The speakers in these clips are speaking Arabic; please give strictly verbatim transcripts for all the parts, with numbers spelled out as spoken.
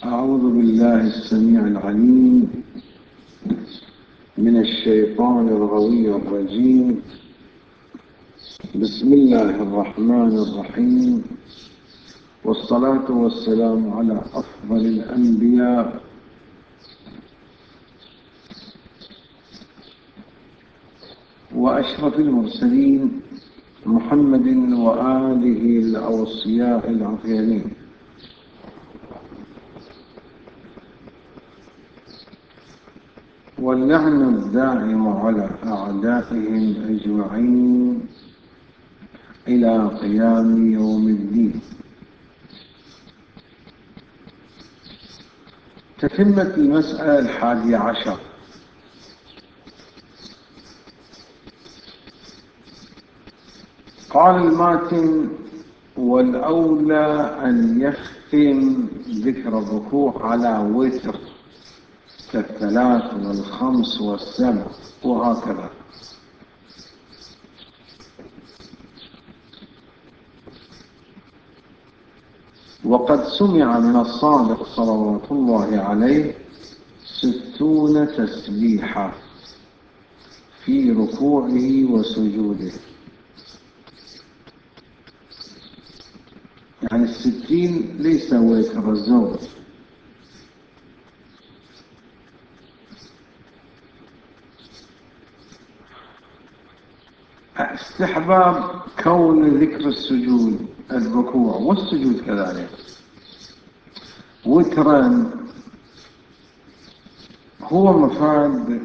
أعوذ بالله السميع العليم من الشيطان الغوي الرجيم. بسم الله الرحمن الرحيم، والصلاة والسلام على أفضل الأنبياء وأشرف المرسلين محمد وآله الأوصياء العطيانين. واللعن الداعم على أعدائهم أجمعين إلى قيام يوم الدين. تتمة المسألة الحادية عشر. قال الماتن: والأولى أن يختم ذكر الركوع على وتر كالثلاث والخمس والسبع وهكذا. وقد سمع من الصادق صلوات الله عليه ستون تسبيحة في ركوعه وسجوده، يعني الستين ليس وتر الزوج. استحباب كون ذكر السجود الركوع والسجود كذلك وترا هو مفاد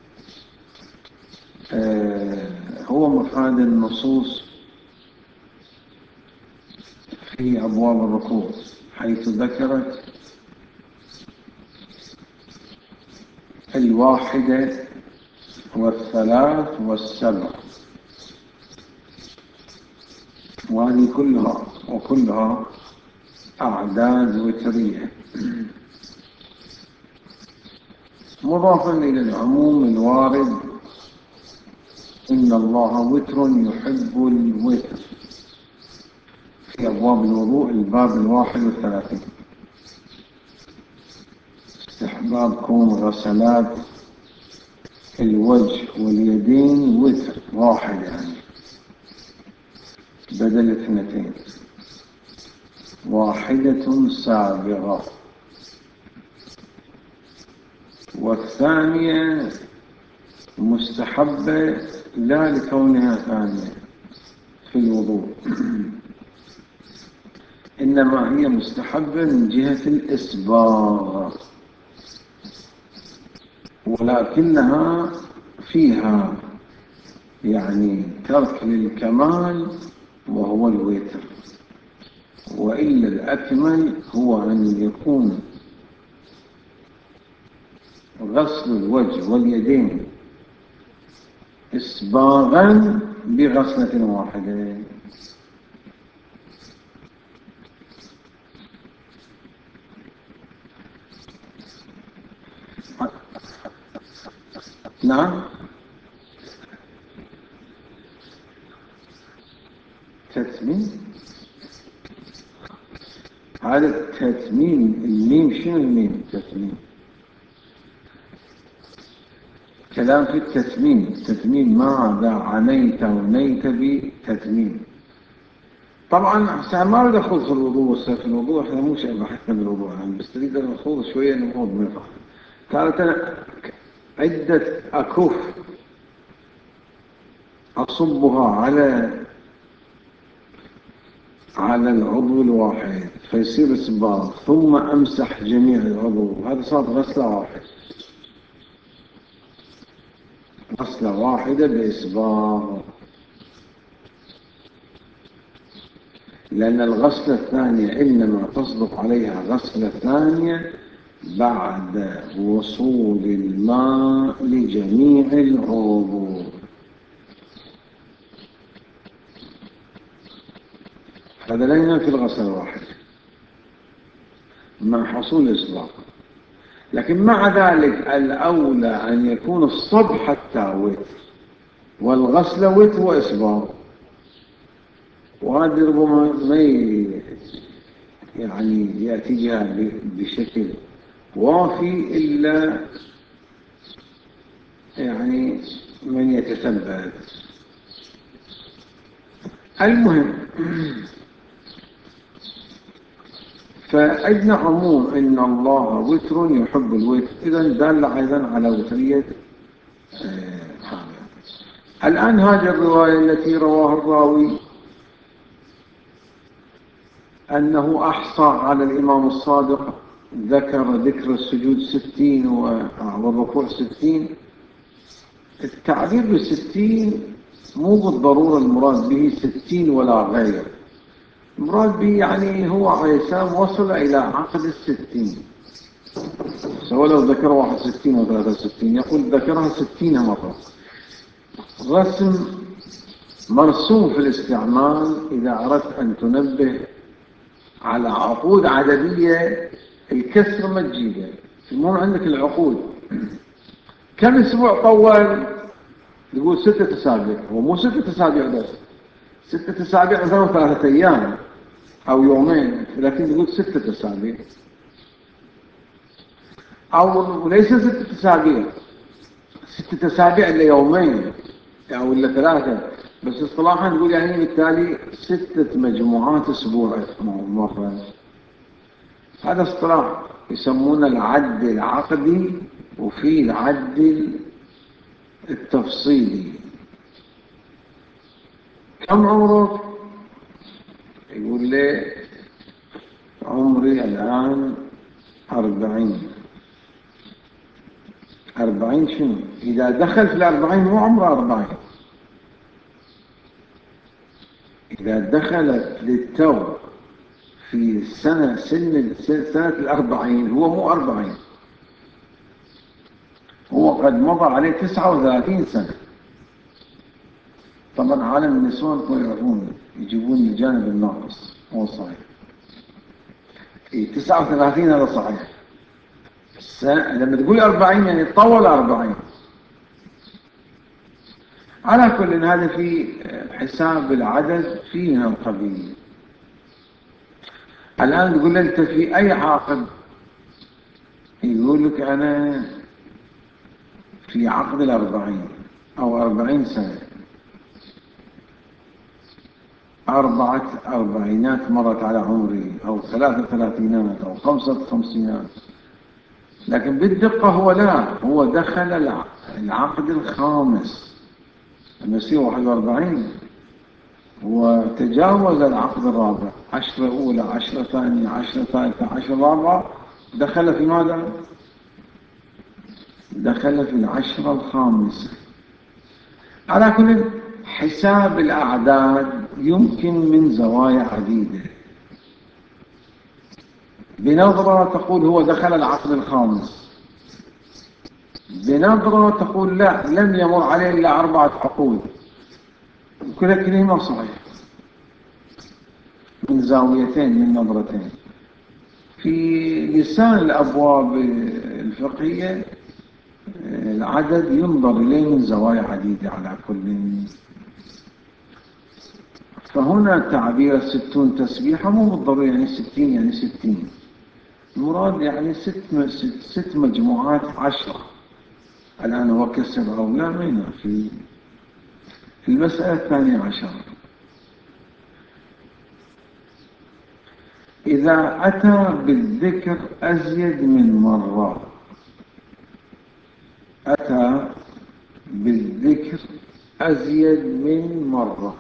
آه هو مفاد النصوص في أبواب الركوع، حيث ذكرت الواحدة والثلاث والسبع، وهذه كلها وكلها أعداد وترية، مضافا إلى العموم الوارد: إن الله وتر يحب الوتر، في أبواب الوضوء الباب الواحد والثلاثين. استحباب كون غسلات الوجه واليدين وتر واحد، يعني بدل اثنتين، واحدة سابغة. والثانية مستحبة لا لكونها ثانية في الوضوء، إنما هي مستحبة من جهة الإسباغ، ولكنها فيها يعني ترك للكمال وهو الوتر، وإلا الأكمل هو أن يكون غسل الوجه واليدين إسباغا بغسلة واحدة. نعم، تتميم. هذا التتميم، الميم شنو الميم؟ تتميم كلام في التتميم. التتميم ماذا عنيت ونيت بتتميم. طبعا ما أريد أخوض في الوضوء والسير في الوضوء، احنا مو شيء بحثنا بالوضوء يعني، بس تريد أن أخوض شوية نموض من فهم. كانت أنا عدة أكف أصبها على على العضو الواحد فيصير إصباغ، ثم أمسح جميع العضو، هذا صار غسلة واحدة، غسلة واحدة بإصباغ. لأن الغسلة الثانية إنما تصدق عليها غسلة ثانية بعد وصول الماء لجميع العضو. هذا لا ينافي الغسلة الواحدة مع حصول الإصباغ، لكن مع ذلك الأولى أن يكون الصب حتى وتر والغسلة وتر وإصباغ، وهذه ربما ما يعني يأتي بها بشكل وافي إلا يعني من يتثبت. المهم، فعندنا عموم إن الله وتر يحب الوتر، إذا دل أيضا على وترية هذا. الآن هذه الرواية التي رواها الراوي أنه أحصى على الإمام الصادق، ذكر ذكر السجود ستين والركوع ستين. التعبير بالستين مو بالضرورة المراد به ستين ولا غير، المراد به يعني هو عليه السلام وصل إلى عقد الستين، سواء لو ذكر واحد ستين و ثلاثة وستين يقول ذكرها ستين مرة. رسم مرسوم في الاستعمال إذا أردت أن تنبه على عقود عددية الكسر ما تجيبه، المهم عندك العقود. كم أسبوع طول؟ يقول ستة أسابيع. هو مو ستة أسابيع بس، ستة أسابيع مثلا ثلاثة أيام أو يومين، لكن يقول ستة أسابيع، أو ليس ستة أسابيع، ستة أسابيع إلا يومين أو إلا ثلاثة، بس اصطلاحا نقول يعني بالتالي ستة مجموعات أسبوع مرة. هذا اصطلاح يسمونه العد العقدي، وفي العد التفصيلي. كم عمرك؟ يقول لي عمري الآن أربعين. أربعين شنو؟ إذا دخل في الأربعين مو عمره أربعين، إذا دخلت للتو في سنة سن سنة الأربعين هو مو أربعين، هو قد مضى عليه تسعة وثلاثين سنة. طبعا عالم النسوان كانوا يعرفون يجيبون الجانب الناقص، هو صحيح إيه تسعة وثلاثين هذا صحيح، لما تقول أربعين يعني طول أربعين. على كل هذا في حساب العدد فيه من القبيل. الآن تقول أنت في أي عقد؟ يقول لك أنا في عقد الأربعين أو أربعين سنة، أربعة أربعينات مرت على عمري، أو ثلاثة ثلاثينات، أو خمسة خمسينات. لكن بالدقة هو لا، هو دخل العقد الخامس لما يصير واحد وأربعين، وتجاوز العقد الرابع، عشرة أولى، عشرة ثانية، عشرة ثالثة، عشرة رابعة، دخل في ماذا؟ دخل في العشرة الخامسة. على كل حساب الأعداد يمكن من زوايا عديدة. بنظرة تقول هو دخل العقد الخامس، بنظرة تقول لا، لم يمر عليه إلا أربعة عقود. كل كلمة صحيح من زاويتين، من نظرتين. في لسان الأبواب الفقهية العدد ينظر إليه من زوايا عديدة على كل. فهنا تعبير ستون تسبيحة مو بالضرورة يعني ستين يعني ستين، المراد يعني ست, ست, ست مجموعات عشرة. الآن هو كسر أو لا مين في في المسألة الثانية عشر. إذا أتى بالذكر أزيد من مرة، أتى بالذكر أزيد من مرة،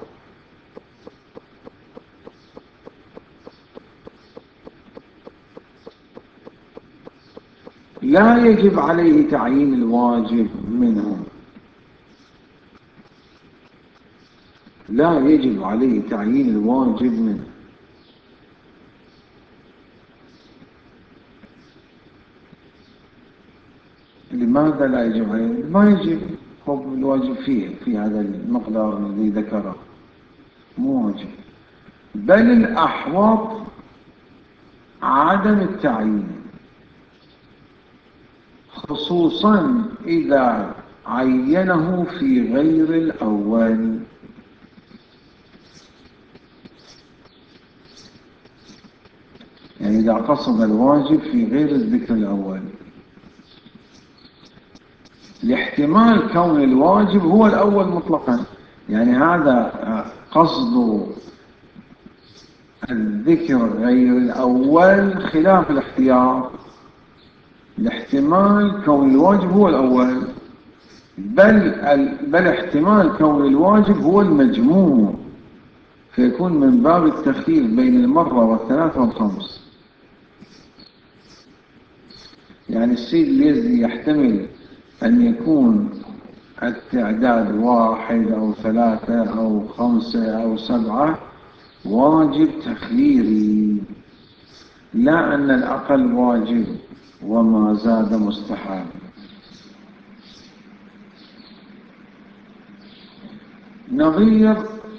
لا يجب عليه تعيين الواجب منهم، لا يجب عليه تعيين الواجب منه. لماذا لا يجب عليه؟ ما يجب، هو الواجب فيه في هذا المقدار الذي ذكره مو واجب، بل الأحوط عدم التعيين، خصوصا إذا عينه في غير الأول. يعني إذا قصد الواجب في غير الذكر الأول، لاحتمال كون الواجب هو الأول مطلقا، يعني هذا قصد الذكر غير الأول خلاف الاختيار، لاحتمال كون الواجب هو الأول، بل, بل احتمال كون الواجب هو المجموع، فيكون من باب التخيير بين المرة والثلاث والخمس. يعني السيد اليزدي يحتمل أن يكون التعداد واحد أو ثلاثة أو خمسة أو سبعة واجب تخييري، لا أن الأقل واجب وما زاد مستحب. نظير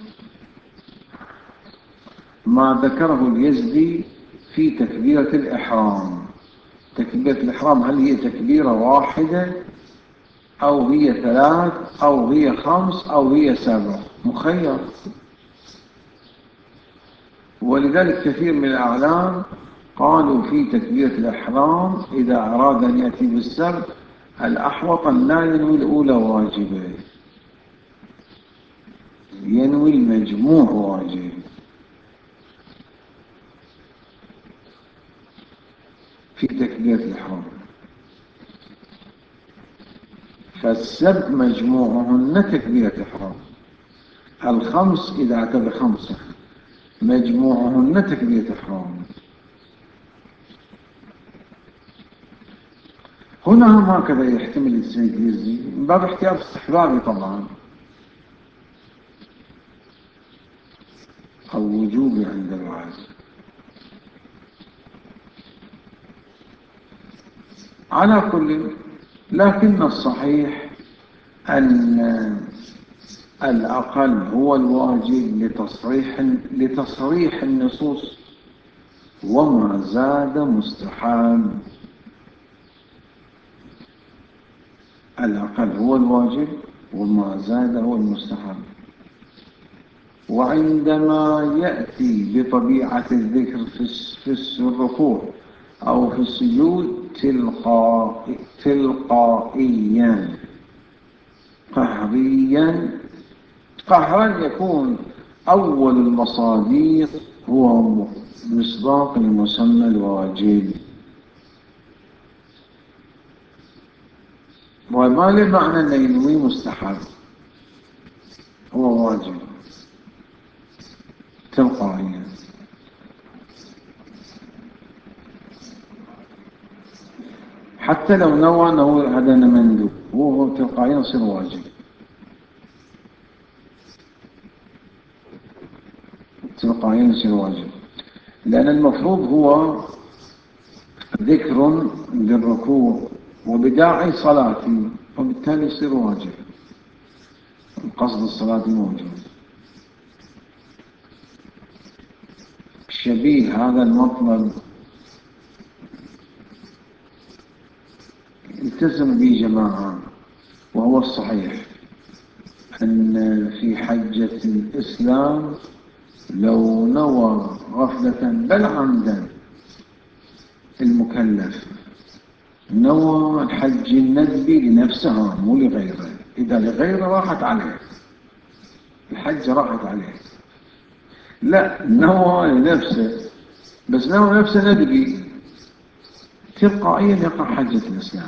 ما ذكره اليزدي في تكبيرة الإحرام. تكبيرة الإحرام هل هي تكبيرة واحدة أو هي ثلاث أو هي خمس أو هي سبع؟ مخير. ولذلك كثير من الأعلام قالوا في تكبيرة الإحرام إذا أراد أن يأتي بالسبع الأحوط أن لا ينوي الأولى واجبة، ينوي المجموع واجب. في تكبيرة الإحرام فالسبع مجموعهن تكبيرة الإحرام، الخمس إذا اعتبر خمسة مجموعهن تكبيرة الإحرام. هنا هم هكذا يحتمل السيد اليزدي من باب احتياط استحبابي طبعا أو وجوبي عند الوعي. على كل، لكن الصحيح أن الأقل هو الواجب لتصريح لتصريح النصوص، وما زاد مستحب. الأقل هو الواجب وما زاد هو المستحب. وعندما يأتي بطبيعة الذكر في الركوع أو في السجود تلقائيا قهريا، قهرا يكون أول المصادر هو مصداق المسمى الواجب، وما لمعنى أن ينوي مستحب، هو واجب تلقائيا. حتى لو نوى أنه هذا مندوب وهو تلقائيا يصير واجب، تلقائيا يصير واجب، لأن المفروض هو ذكر للركوع وبداعي صلاتي، وبالتالي يصير واجب، قصد الصلاة موجود. شبيه هذا المطلب التزم به جماعة، وهو الصحيح أن في حجة الإسلام لو نوى غفلة بل عمدا المكلف نوى الحج الندبي لنفسها مو لغيره، إذا لغيره راحت عليه الحج، راحت عليه. لا، نوى لنفسه، بس نوى نفسه ندبي تلقائيا يقع حجة الإسلام.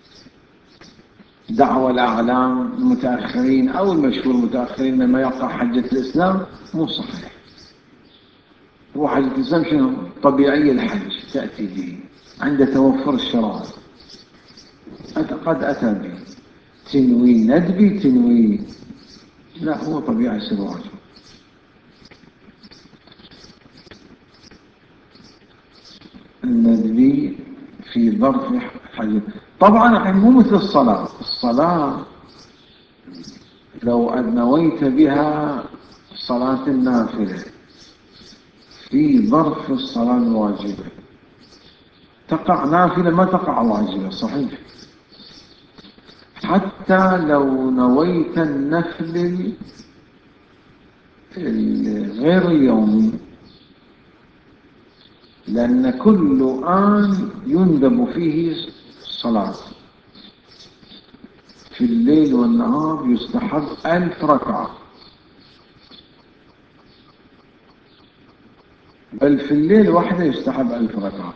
دعوى الأعلام المتأخرين أو المشهور المتأخرين لما يقع حجة الإسلام مو صحيح. هو حجة الإسلام شنو؟ طبيعي الحج تأتي به عند توفر الشرائع، قد أتى به تنوي ندبي تنوي، لا هو طبيعي سرواج. الندبي في ظرف حجة طبعا مو مثل الصلاة. الصلاة لو نويت بها صلاة النافلة في ظرف الصلاة الواجبة تقع نافلة ما تقع واجبة، صحيح. حتى لو نويت النفل غير اليومي لأن كل آن يندب فيه الصلاة. في الليل والنهار يستحب ألف ركعة، بل في الليل واحدة يستحب ألف ركعة.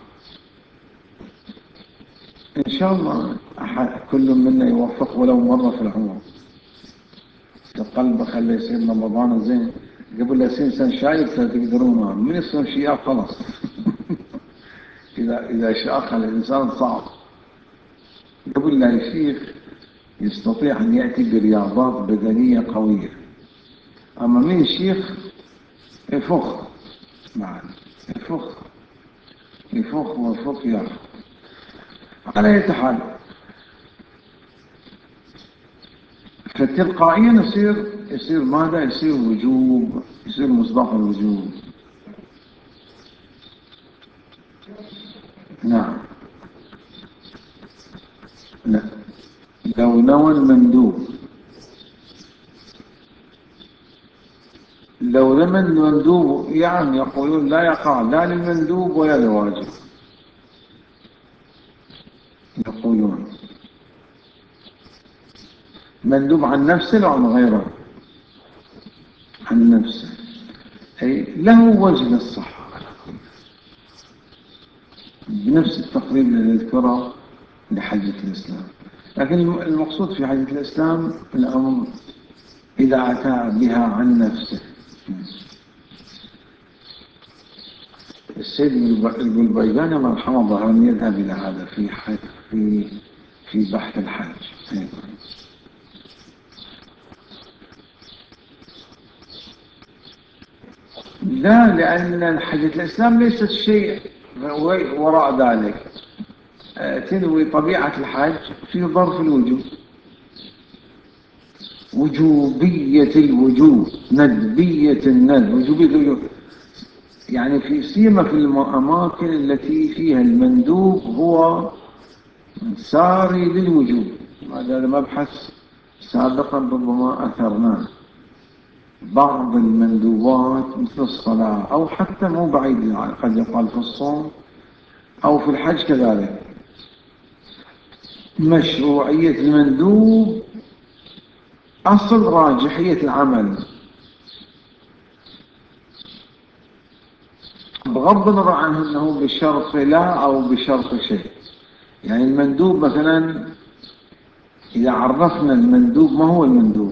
إن شاء الله كل منا يوفق ولو مرة في العمر. القلب خلي يصير رمضان زين، قبل لا يصير سنة شايف تقدرون من يصير شيء خلاص. إذا إذا شاخ الإنسان صعب، قبل لا يشيخ يستطيع أن يأتي برياضات بدنية قوية. أما من يشيخ يفخ بعد، يفخ يفخ ويفخ يا على أي حال. فتلقائيا يصير يصير ماذا؟ يصير وجوب، يصير مصداق الوجوب. نعم. لا، لو نوى المندوب، لو لم المندوب يعني يقولون لا يقع لا للمندوب ولا للواجب، يقولون مندوب عن نفسه أو عن غيره. عن نفسه أي له وجه للصحة بنفس التقريب اللي نذكره لحجة الإسلام. لكن المقصود في حجة الإسلام الأمر إذا أتى بها عن نفسه. السيد البيضاني مرحمة الله أن يذهب إلى هذا في في في بحث الحج. لا، لأن حجة الإسلام ليست شيء وراء ذلك، تنوي طبيعة الحج في ظرف الوجوب، وجوبية الوجوب، ندبية الندب، وجوبية الوجوب، يعني في سيما في الأماكن التي فيها المندوب هو ساري للوجوب. هذا مبحث سابقا ربما أثرناه. بعض المندوبات مثل الصلاة أو حتى مو بعيد، قد يقال في الصوم أو في الحج كذلك، مشروعية المندوب أصل راجحية العمل بغض النظر عنه أنه بشرط لا أو بشرط شيء. يعني المندوب مثلا إذا عرفنا المندوب، ما هو المندوب؟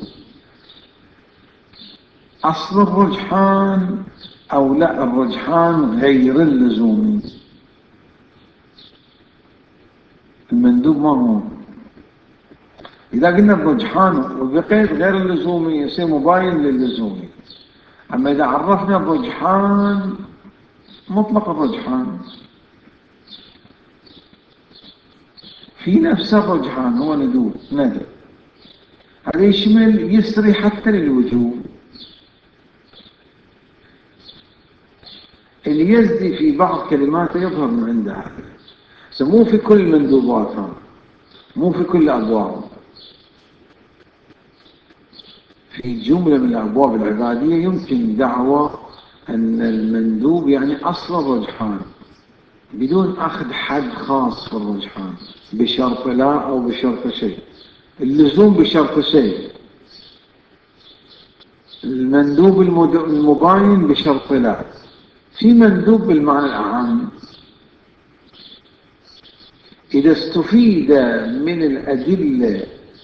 أصل الرجحان أو لا، الرجحان غير اللزومي. المندوب ما هو؟ إذا قلنا الرجحان وبقيت غير اللزومي يصير مباين للزومي. أما إذا عرفنا الرجحان مطلق الرجحان في نفس الرجحان هو ندوب ندب، هذا يشمل يسري حتى للوجوب. اللي يزدي في بعض كلمات يظهر من عندها، مو في كل مندوباتها، مو في كل أبواب. في جملة من الأبواب العبادية يمكن دعوة أن المندوب يعني أصل الرجحان بدون أخذ حد خاص في الرجحان بشرط لا أو بشرط شيء. اللزوم بشرط شيء، المندوب المباين بشرط لا. في مندوب بالمعنى الأعم إذا استفيد من الأدلة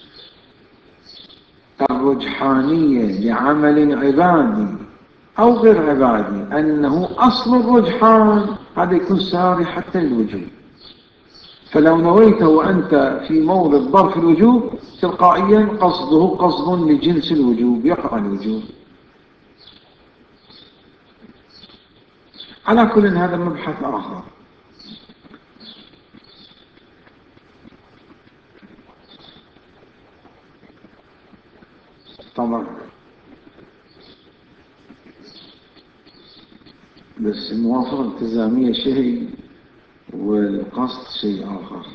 الرجحانية لعمل عبادي أو غير عبادي أنه أصل الرجحان، هذا يكون ساري حتى الوجوب. فلو نويته وأنت في مورد ظرف الوجوب تلقائيا قصده قصد لجنس الوجوب، يقع الوجوب. على كل هذا مبحث آخر. طبعا بس الموافقة الالتزامية شيء والقصد شيء آخر.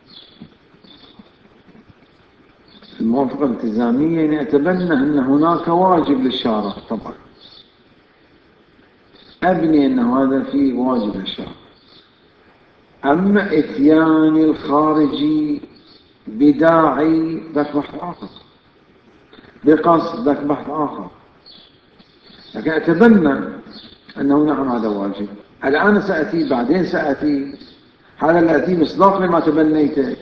الموافقة الالتزامية نتبنى أن هناك واجب للشارع، طبعا أبني أن هذا فيه واجب للشارع، أما إتيان الخارجي بداعي ذاك بحث آخر، بقصد ذاك بحث آخر. لكن أتبنى أنه نعم هذا واجب. الآن سأتي، بعدين سأتي، هذا اللي أتي مصداق لما تبنيته.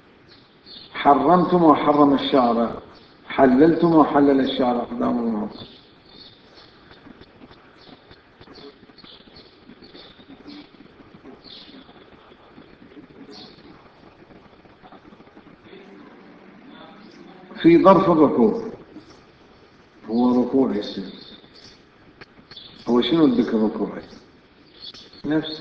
حرمتم وحرم الشارع، حللتم وحلل الشارع قدام الله. في ظرف الركوع، هو ركوع يصير، هو شنو الذكر الركوع نفسه.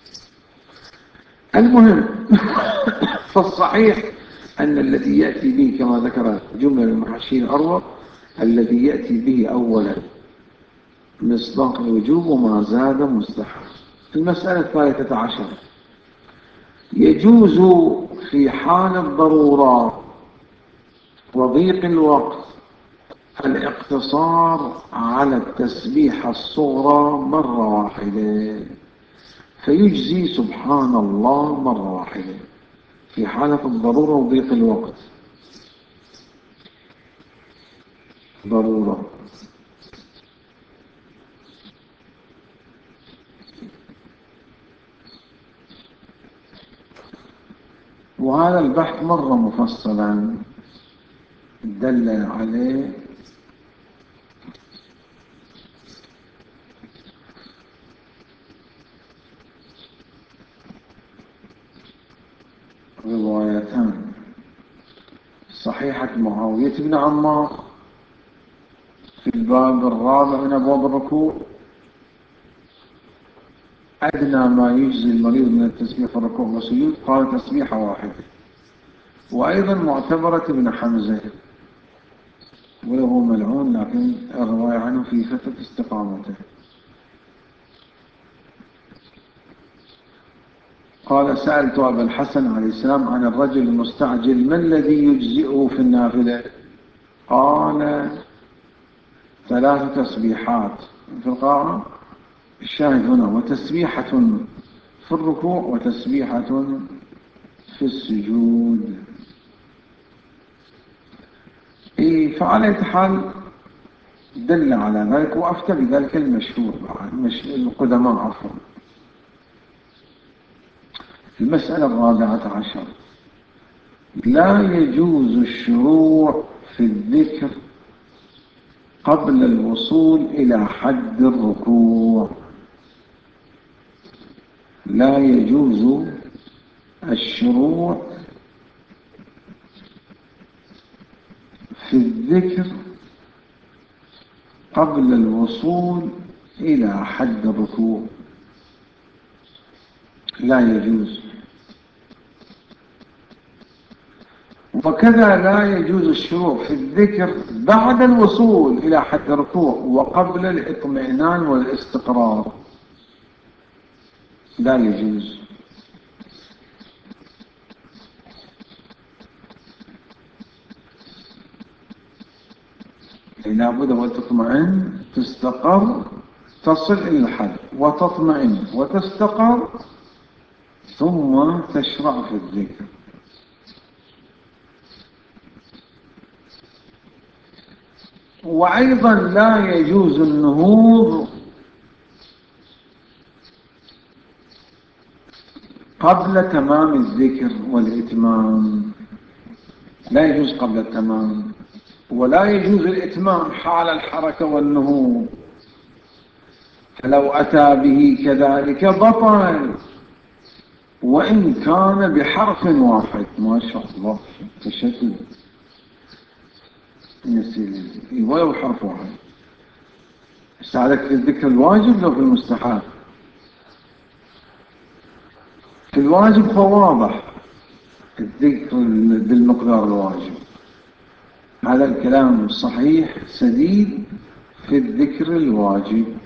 المهم فالصحيح أن الذي يأتي به كما ذكر جملة المحشين الأروع، الذي يأتي به أولا مصداق الوجوب وما زاد مستحب. المسألة الثالثة عشر، يجوز في حال الضرورة وضيق الوقت الاقتصار على التسبيحة الصغرى مرة واحدة، فيجزي سبحان الله مرة واحدة في حالة الضرورة وضيق الوقت. ضرورة. وهذا البحث مرة مفصلا دل عليه روايتان صحيحة معاوية بن عمار في الباب الرابع من أبواب الركوع، أدنى ما يجزي المريض من التسبيح في الركوع والسجود قال تسبيحة واحدة. وأيضا معتبرة ابن حمزة وله ملعون، لكن الرواية عنه في فترة استقامته. قال سألت أبا الحسن عليه السلام عن الرجل المستعجل ما الذي يجزئه في النافلة؟ قال ثلاث تسبيحات في القراءة، الشاهد هنا وتسبيحة في الركوع وتسبيحة في السجود. إيه، فعلى حال دل على ذلك، وأفتى بذلك المشهور مش القدماء عفوا. المسألة الرابعة عشر، لا يجوز الشروع في الذكر قبل الوصول إلى حد الركوع. لا يجوز الشروع في الذكر قبل الوصول إلى حد الركوع، لا يجوز. وكذا لا يجوز الشروع في الذكر بعد الوصول إلى حد الركوع وقبل الاطمئنان والاستقرار، لا يجوز. لا بد وتطمئن، تستقر، تصل إلى الحد وتطمئن وتستقر، ثم تشرع في الذكر. وأيضا لا يجوز النهوض قبل تمام الذكر والإتمام، لا يجوز قبل التمام، ولا يجوز الإتمام حال الحركة والنهوض، فلو أتى به كذلك بطل وإن كان بحرف واحد. ما شاء الله تشكل ولو حرف واحد. استعادك في الذكر الواجب لو في المستحب. في الواجب فواضح الذكر بالمقدار الواجب، هذا الكلام صحيح سديد في الذكر الواجب.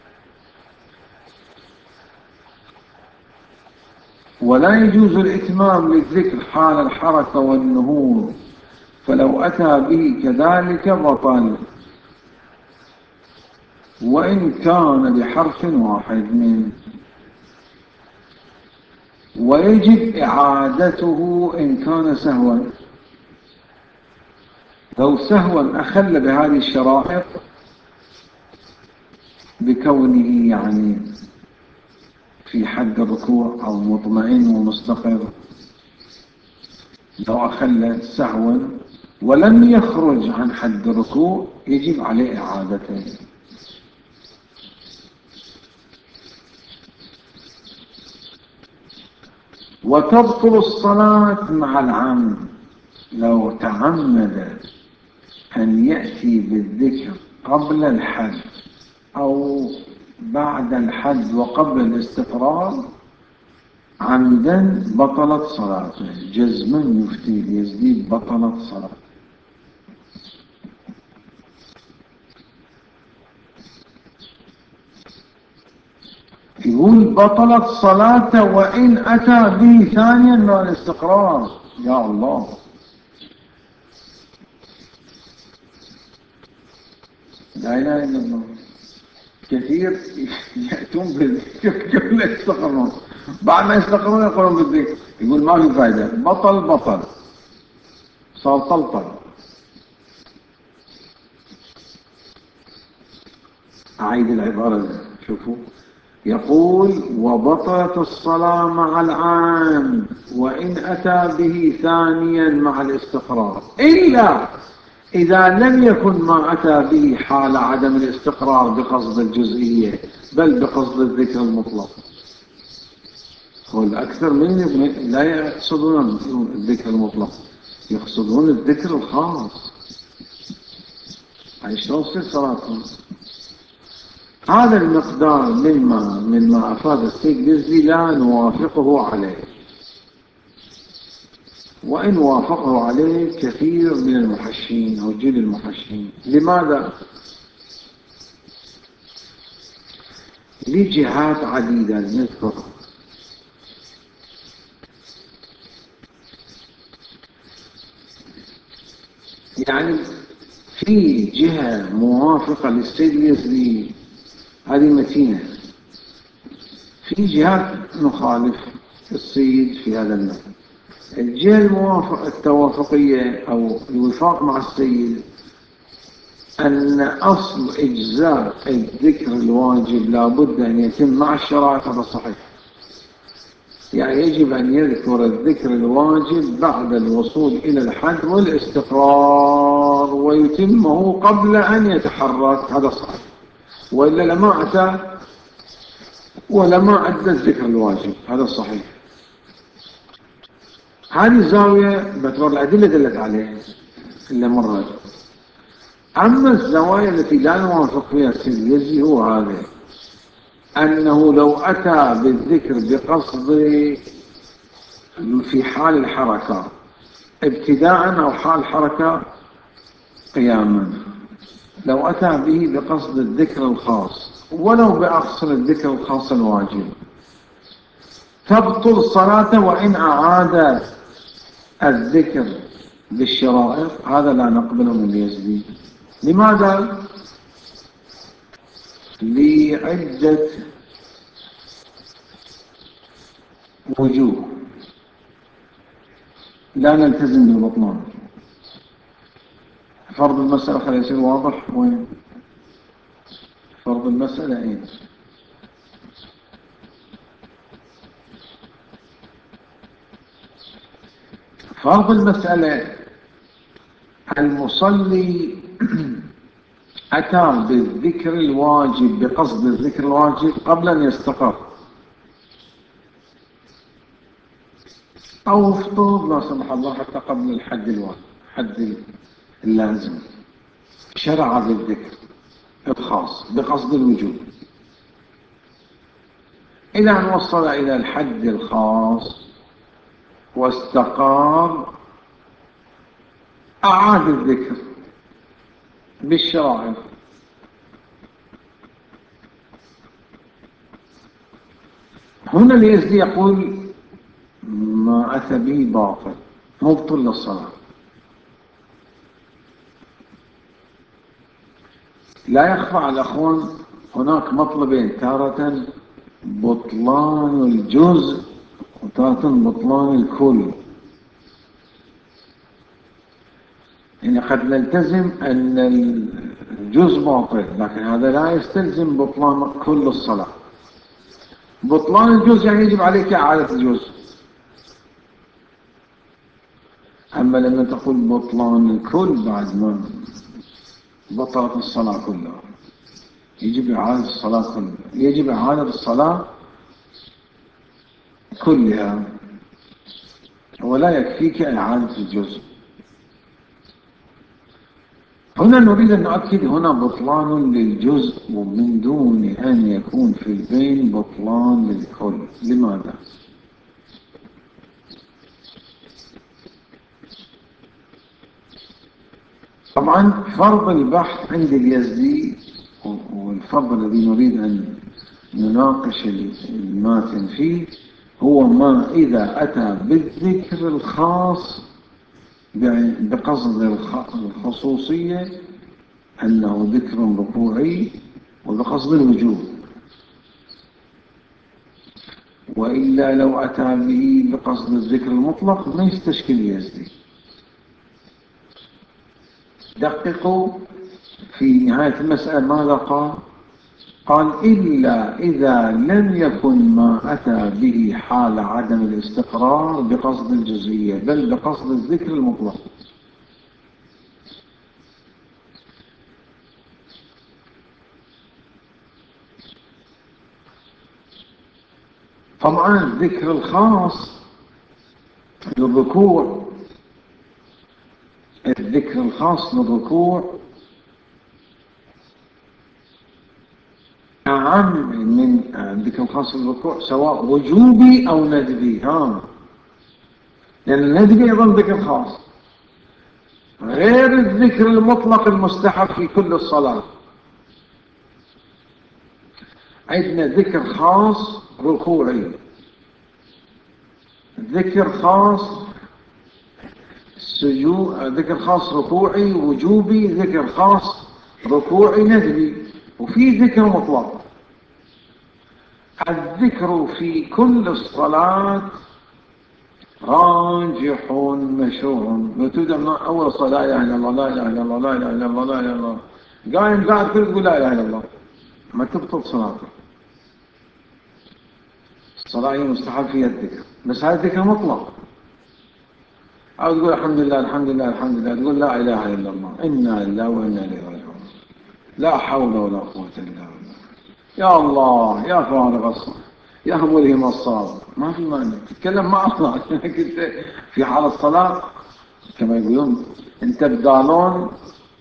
ولا يجوز الإتمام للذكر حال الحركة والنهوض، فلو أتى به كذلك بطل وإن كان بحرف واحد من. ويجب إعادته إن كان سهوا. لو سهوا أخل بهذه الشرائط بكونه يعني في حد الركوع أو مطمئن ومستقر، لو أخل سهوا ولم يخرج عن حد الركوع يجب عليه إعادته. وتبطل الصلاة مع العمد لو تعمد أن يأتي بالذكر قبل الحد أو بعد الحد وقبل الاستقرار عمدا بطلت صلاته. جزما يفتي اليزيد بطلت صلاته. يقول بطلت صلاته وإن أتى به ثانيا مع الاستقرار. يا الله، لا إله إلا الله. كثير يأتون بالذكر قبل يستقرون، بعد ما يستقرون يقولون بالذكر. يقول ما في فائدة، بطل بطل، صار طلطل. أعيد العبارة، شوفوا، يقول وبطلت الصلاة مع العام وإن أتى به ثانيا مع الاستقرار، إلا إذا لم يكن ما أتى به حال عدم الاستقرار بقصد الجزئية بل بقصد الذكر المطلق. والأكثر من لا يقصدون الذكر المطلق، يقصدون الذكر الخاص. شلون تصير صلاتهم؟ هذا المقدار مما مما أفاد السيد الجزي لا نوافقه عليه، وإن وافقه عليه كثير من المحشين أو جيل المحشين. لماذا؟ لجهات عديدة نذكر. يعني في جهة موافقة للسيد اليزدي هذه متينة، في جهات نخالف السيد في هذا المثل. الجهة الموافقة التوافقية أو الوفاق مع السيد أن أصل إجزاء الذكر الواجب لابد أن يتم مع الشرائط، هذا صحيح. يعني يجب أن يذكر الذكر الواجب بعد الوصول إلى الحد والاستقرار ويتمه قبل أن يتحرك، هذا صحيح. وإلا لما أتى ولما أدى الذكر الواجب، هذا صحيح. هذه الزاوية بترى الأدلة دلت عليها إلا مرة. أما الزوايا التي لا نوافق فيها السيد اليزي هو هذا، أنه لو أتى بالذكر بقصد في حال الحركة ابتداء أو حال حركة قياما، لو أتى به بقصد الذكر الخاص ولو بأقصر الذكر الخاص الواجب تبطل صلاته وإن أعاد الذكر بالشرائط. هذا لا نقبله من اليزدي. لماذا؟ لعدة وجوه لا نلتزم بالبطلان. فرض المسألة خلي يصير واضح. وين فرض المسألة؟ ايه فرض المسألة؟ المصلي أتى بالذكر الواجب بقصد الذكر الواجب قبل أن يستقر، أو افترض لا سمح الله حتى قبل الحد الواجب، حد اللازم، شرع بالذكر الخاص بقصد الوجوب. إلى أن وصل إلى الحد الخاص واستقر أعاد الذكر بالشرائع. هنا اليزدي يقول ما أتى به باطل مبطل للصلاة. لا يخفى على الأخوان هناك مطلبين، تارة بطلان الجزء وتارة بطلان الكل. يعني قد نلتزم أن الجزء باطل، لكن هذا لا يستلزم بطلان كل الصلاة. بطلان الجزء يعني يجب عليك إعادة الجزء. أما لما تقول بطلان الكل بعد ما بطلت الصلاة كلها، يجب إعادة الصلاة كلها، يجب إعادة الصلاة كلها، ولا يكفيك إعادة الجزء. هنا نريد أن نؤكد هنا بطلان للجزء ومن دون أن يكون في البين بطلان للكل. لماذا؟ طبعا فرض البحث عند اليزدي والفرض الذي نريد أن نناقش الماتن فيه هو ما إذا أتى بالذكر الخاص بقصد الخصوصية أنه ذكر ركوعي وبقصد الوجوب، وإلا لو أتى به بقصد الذكر المطلق ما يستشكل اليزدي. دققوا في نهاية المسألة ماذا قال؟ قال إلا إذا لم يكن ما أتى به حال عدم الاستقرار بقصد الجزئية بل بقصد الذكر المطلق. طبعا الذكر الخاص للركوع، الذكر الخاص للركوع أعم من الذكر الخاص للركوع سواء وجوبي أو ندبي. ها، لأن الندبي أيضا ذكر خاص غير الذكر المطلق المستحب في كل الصلاة. عندنا ذكر خاص ركوعي، ذكر خاص سجود، ذكر خاص ركوعي وجوبي، ذكر خاص ركوعي ندبي، وفي ذكر مطلق. الذكر في كل الصلاة راجح مشروع. وتبدأ من أول صلاة لا إله إلا الله لا إله إلا الله لا إله إلا الله لا إله إلا الله، قايم قاعد كل تقول لا إله إلا الله، ما تبطل صلاته. الصلاة هي مستحب فيها الذكر، بس هذا الذكر مطلق. أو تقول الحمد لله الحمد لله الحمد لله، تقول لا إله إلا الله إنا لله وإنا إليه راجعون، لا حول ولا قوة إلا بالله، يا الله يا فارغ الصبر يا ملهم الصبر. ما في مانع تتكلم مع الله كنت في حال الصلاة كما يقولون انت بدالون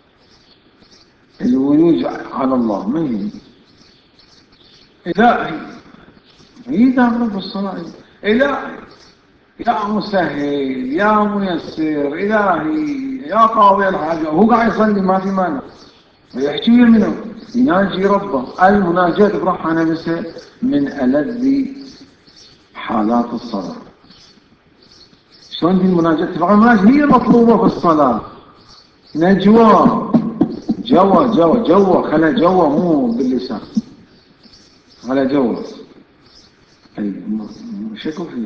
الولوج على الله. ما هي إلهي هي دعوة بالصلاة، إلهي يا مسهل يا ميسر إلهي يا قاضي الحاجة. هو قاعد يصلي ما في مانع ويحكي منه يناجي ربه. المناجاة بروحها نفسها من ألذ حالات الصلاة. شلون دي المناجاة؟ طبعا المناجاة هي مطلوبة في الصلاة. نجوى جوا جوا جوا خلا جوا مو باللسان، خلا جوا أي شكو فيه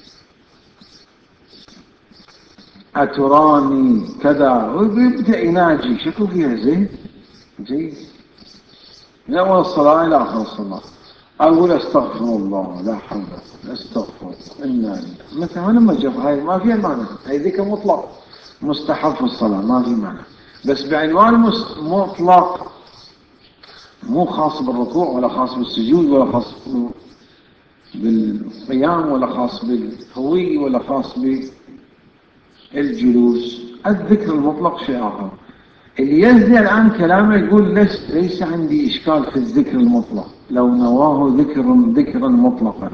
أتراني كذا ويبدأ يناجي شكو فيها زين زين من أول الصلاة إلى آخر الصلاة. أقول أستغفر الله لا حول أستغفر إنا مثلا لما جاب هاي ما فيها معنى، هاي ذكر مطلق مستحب في الصلاة ما في معنى، بس بعنوان مطلق مو خاص بالركوع ولا خاص بالسجود ولا خاص بالقيام ولا خاص بالهوي ولا خاص بالجلوس. الذكر المطلق شيء آخر. اليزدي الآن كلامه يقول ليس, ليس عندي إشكال في الذكر المطلق لو نواه ذكر ذكرا مطلقا.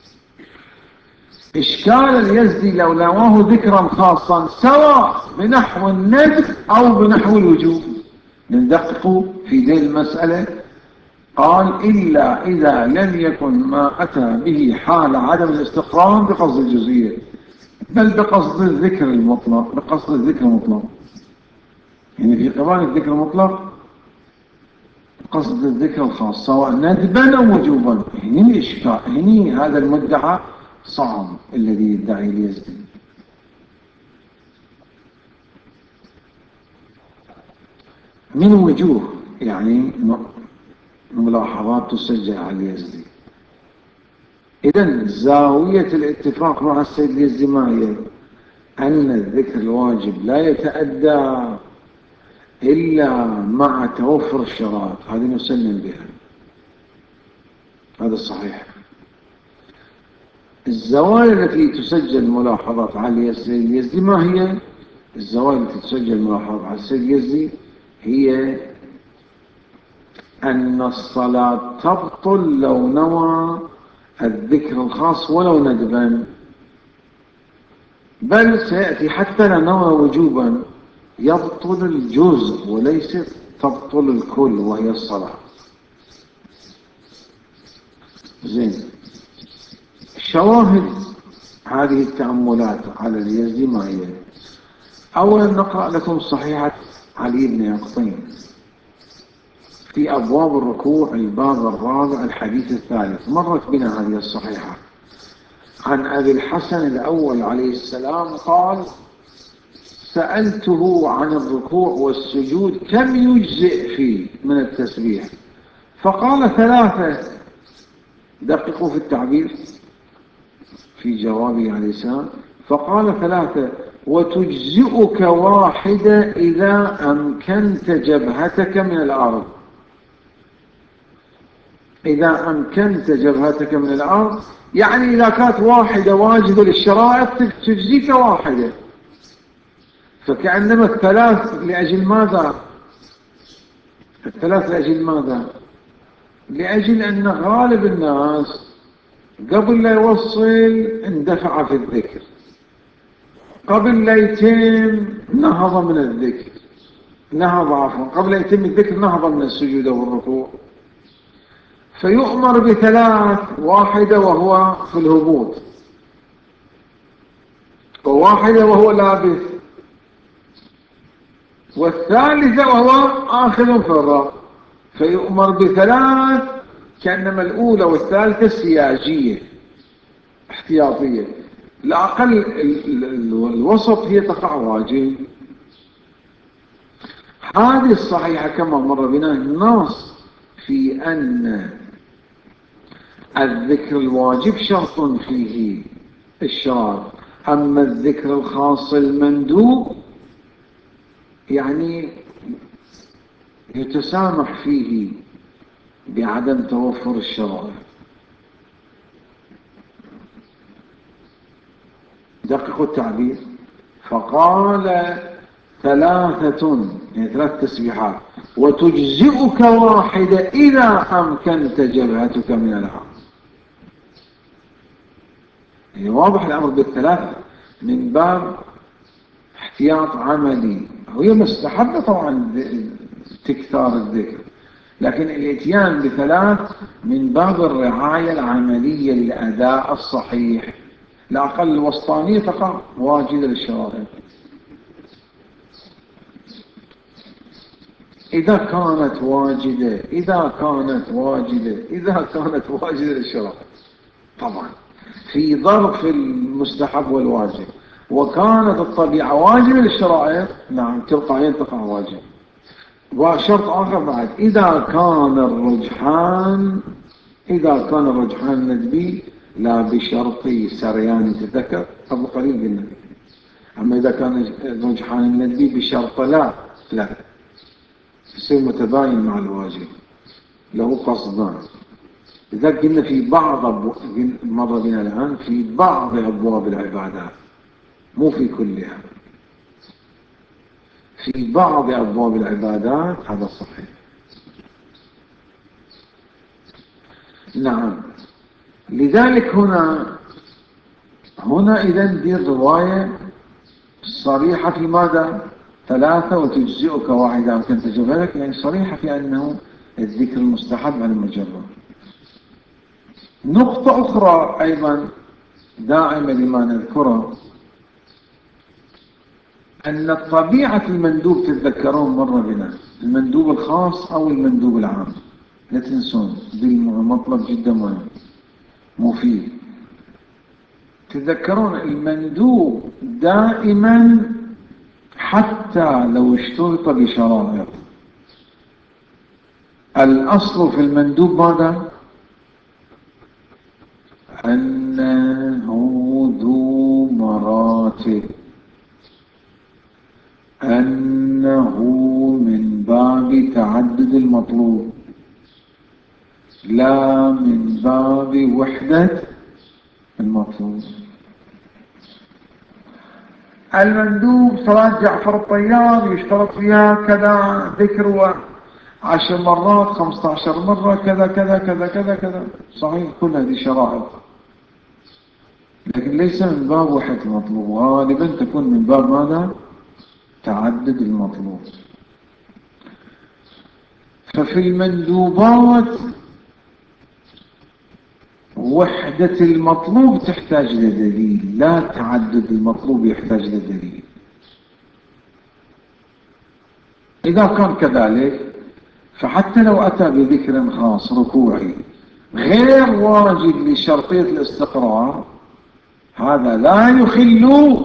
إشكال اليزدي لو نواه ذكرا خاصا سواء بنحو الندب أو بنحو الوجوب. ندقق في ذي المسألة. قال إلا إذا لم يكن ما أتى به حال عدم الاستقرار بقصد الجزئية بل بقصد الذكر المطلق، بقصد الذكر المطلق. يعني في قبال الذكر المطلق قصد الذكر الخاص سواء ندبا أو وجوبا. هنا الإشكال، هنا هذا المدعى صعب الذي يدعي اليزدي. من وجوه يعني ملاحظات تسجل على اليزدي. إذن زاوية الاتفاق مع السيد اليزدي ما هي؟ أن الذكر الواجب لا يتأدى إلا مع توفر الشرائط، هذه نسلم بها، هذا الصحيح. الزوايا التي تسجل ملاحظات على السيد اليزدي ما هي؟ الزوايا التي تسجل ملاحظات على السيد اليزدي هي أن الصلاة تبطل لو نوى الذكر الخاص ولو ندبا، بل سيأتي حتى لو نوى وجوبا يبطل الجزء وليس تبطل الكل وهي الصلاة. زين، شواهد هذه التأملات على اليزدي ما هي؟ أولا نقرأ لكم صحيحة علي بن يقطين في أبواب الركوع الباب الرابع الحديث الثالث، مرت بنا هذه الصحيحة. عن أبي الحسن الأول عليه السلام قال: سألته عن الركوع والسجود كم يجزئ فيه من التسبيح، فقال: ثلاثة. دققوا في التعبير في جوابه عليه السلام، فقال: ثلاثة، وتجزئك واحدة إذا أمكنت جبهتك من الأرض. إذا أمكنت جبهتك من الأرض يعني إذا كانت واحدة واجبة للشرائط تجزيك واحدة. فكأنما الثلاث لأجل ماذا؟ الثلاث لأجل ماذا؟ لأجل أن غالب الناس قبل لا يوصل اندفع في الذكر، قبل لا يتم نهض من الذكر، نهض عفوا قبل لا يتم الذكر نهض من السجود والركوع، فيؤمر بثلاث: واحدة وهو في الهبوط، وواحدة وهو لابث، والثالثة وهو آخذ في الرأس. فيؤمر بثلاث كأنما الأولى والثالثة سياجية احتياطية، الأقل الوسط هي تقع واجب. هذه الصحيحة كما مر بنا النص في أن الذكر الواجب شرط فيه الشرط، أما الذكر الخاص المندوب يعني يتسامح فيه بعدم توفر الشرائط. دققوا التعبير، فقال: ثلاثة يعني ثلاث تسبيحات، وتجزئك واحدة إذا أمكنت جبهتك من الأرض. يعني واضح الأمر بالثلاثة من باب احتياط عملي، وهي مستحبة طبعا تكثار الذكر، لكن الاتيان بثلاث من باب الرعاية العملية للأداء الصحيح. الأقل الوسطانية تقع واجدة للشرائط. إذا كانت واجدة إذا كانت واجدة إذا كانت واجدة للشرائط طبعا في ظرف المستحب والواجب، وكانت الطبيعة واجبة للشرائط نعم تلقائيا تقع واجب. وشرط آخر بعد: إذا كان الرجحان إذا كان الرجحان الندبي لا بشرط سريان تذكر قبل قليل قلنا، أما إذا كان الرجحان الندبي بشرط لا لا يصير متباين مع الواجب له قصدان. إذا قلنا في بعض مر بنا الآن في بعض أبواب العبادات مو في كلها، في بعض أبواب العبادات هذا صحيح. نعم، لذلك هنا هنا إذا دي الرواية صريحة في ماذا؟ ثلاثة وتجزئك واحدة أمكنت جبهتك، يعني صريحة في أنه الذكر المستحب على المجرد. نقطة أخرى أيضا دائما لما نذكرها، أن طبيعة المندوب تتذكرون مرة بنا، المندوب الخاص أو المندوب العام، لا تنسون بالمطلب جدا مهم مفيد. تذكرون المندوب دائما حتى لو اشترط بشرائط، الأصل في المندوب ماذا؟ أنه ذو مراتب، أنه من باب تعدد المطلوب لا من باب وحدة المطلوب. المندوب صلاة جعفر الطيار يشترط فيها كذا ذكر عشر مرات خمسة عشر مرة كذا كذا كذا كذا كذا، صحيح كل هذه شرائط، لكن ليس من باب وحدة المطلوب، غالبا تكون من باب ماذا؟ تعدد المطلوب. ففي المندوبات وحدة المطلوب تحتاج لدليل، لا تعدد المطلوب يحتاج لدليل. إذا كان كذلك فحتى لو أتى بذكر خاص ركوعي غير واجد لشرطية الاستقرار، هذا لا يخل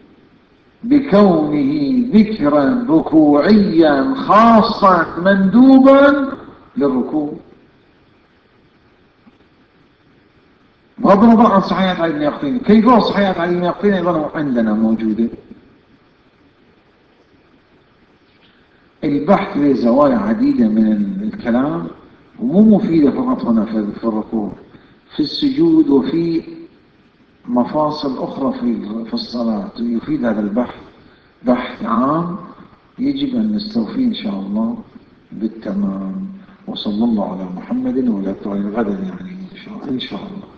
بكونه ذكرا ركوعيا خاصا مندوبا للركوع، بغض النظر عن صحيحة علي بن يقطين. كيف هو صحيحة علي بن يقطين أيضا عندنا موجودة؟ البحث له زوايا عديدة من الكلام، ومو مفيدة فقط هنا في الركوع، في السجود وفي مفاصل أخرى في في الصلاة يفيد هذا البحث، بحث عام يجب أن نستوفيه إن شاء الله بالتمام. وصلى الله على محمد ولا تعالى غدا يعني إن شاء الله.